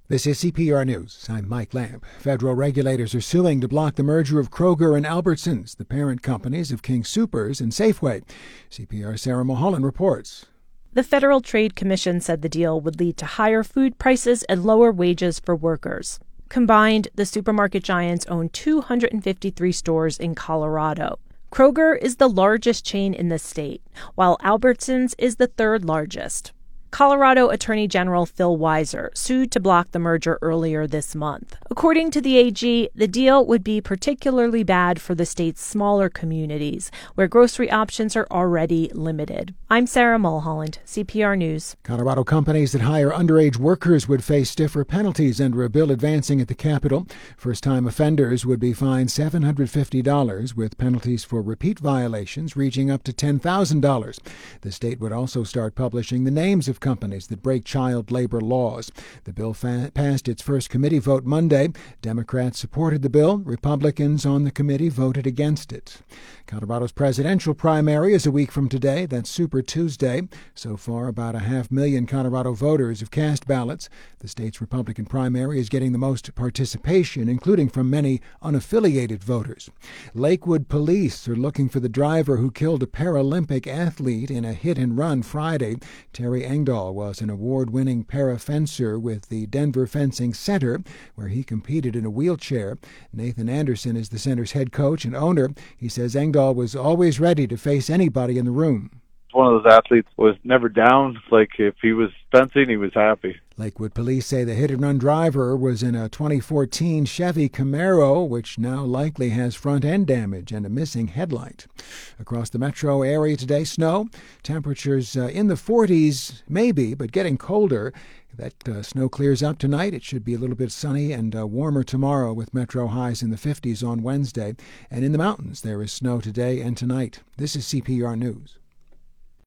This is CPR News. I'm Mike Lamb. Federal regulators are suing to block the merger of Kroger and Albertsons, the parent companies of King Soopers and Safeway. CPR's Sarah Mulholland reports. The Federal Trade Commission said the deal would lead to higher food prices and lower wages for workers. Combined, the supermarket giants own 253 stores in Colorado. Kroger is the largest chain in the state, while Albertsons is the third largest. Colorado Attorney General Phil Weiser sued to block the merger earlier this month. According to the AG, the deal would be particularly bad for the state's smaller communities, where grocery options are already limited. I'm Sarah Mulholland, CPR News. Colorado companies that hire underage workers would face stiffer penalties under a bill advancing at the Capitol. First-time offenders would be fined $750, with penalties for repeat violations reaching up to $10,000. The state would also start publishing the names of companies that break child labor laws. The bill passed its first committee vote Monday. Democrats supported the bill. Republicans on the committee voted against it. Colorado's presidential primary is a week from today. That's Super Tuesday. So far, about 500,000 Colorado voters have cast ballots. The state's Republican primary is getting the most participation, including from many unaffiliated voters. Lakewood police are looking for the driver who killed a Paralympic athlete in a hit-and-run Friday. Terry Engdahl was an award-winning para-fencer with the Denver Fencing Center, where he competed in a wheelchair. Nathan Anderson is the center's head coach and owner. He says Engdahl was always ready to face anybody in the room. One of those athletes was never down. Like if he was fencing, he was happy. Lakewood police say the hit-and-run driver was in a 2014 Chevy Camaro, which now likely has front-end damage and a missing headlight. Across the metro area today, snow. Temperatures in the 40s, maybe, but getting colder. That snow clears up tonight. It should be a little bit sunny and warmer tomorrow, with metro highs in the 50s on Wednesday. And in the mountains, there is snow today and tonight. This is CPR News.